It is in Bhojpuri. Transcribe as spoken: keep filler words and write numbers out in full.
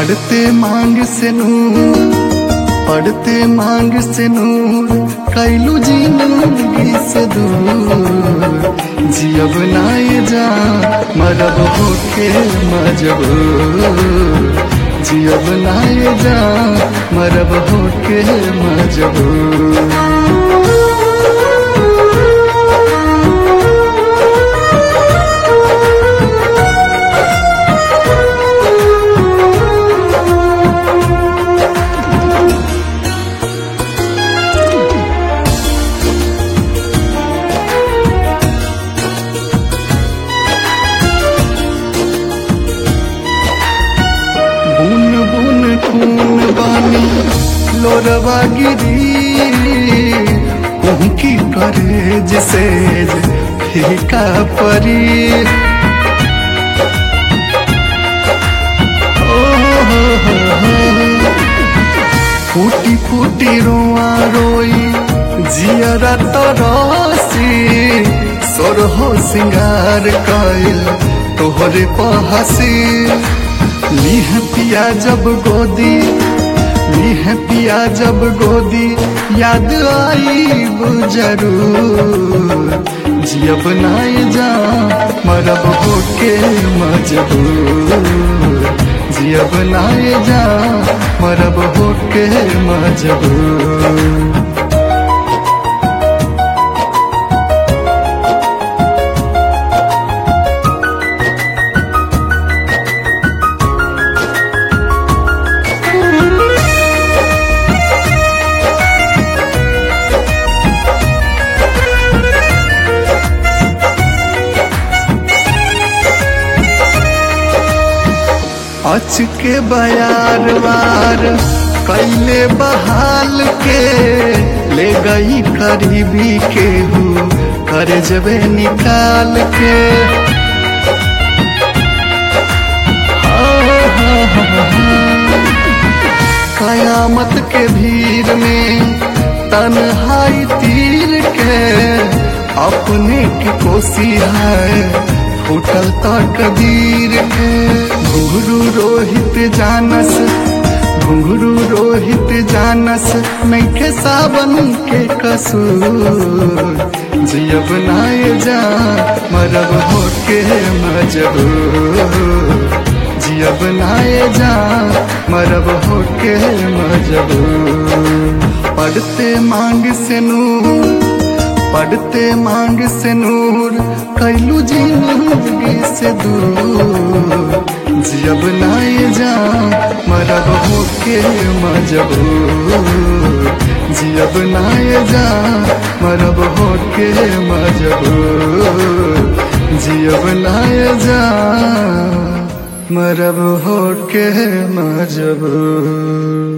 पढ़ते मांग से नूर पढ़ते मांग से नूर कैलू जिंदगी से दूर जियब नाए जा मरब होके मजबूर जियब नाए जा मरब होके मजबूर। बुन बुन खून बानी लोरवा गिरी उनकी करे जिसे फीका परी ओ हो हो हो। फूटी फूटी रोआ रोई जियरा तरसी सोरहो सिंगार कइल तोहरे पहसी लीह पिया जब गोदी लीह पिया जब गोदी याद आई जरूर जियब नाए जा मरब होके मजबूर जियब नाए जा मरब होके मजबूर। अच के बयार वार कैले बहाल के ले गई करीबी के हूँ कर जबे निकाल के कयामत के भीड़ में तन्हाई तीर के अपने की कोसी है फूटल तकदीर के घुंघरू रोहित जानस घुंघरू रोहित जानस नइखे सावन के कसूर जियब नाए जा मरब होके मजबूर जियब नाए जा मरब होके मजबूर। पढ़ते मांग से नूर पढ़ते मांग से नूर कैलू जिंदगी से दूर जियब नाए जा मरब होके मजबूर जियब नाए जा मरब होके मजबूर जियब नाए जा मरब होके मजबूर।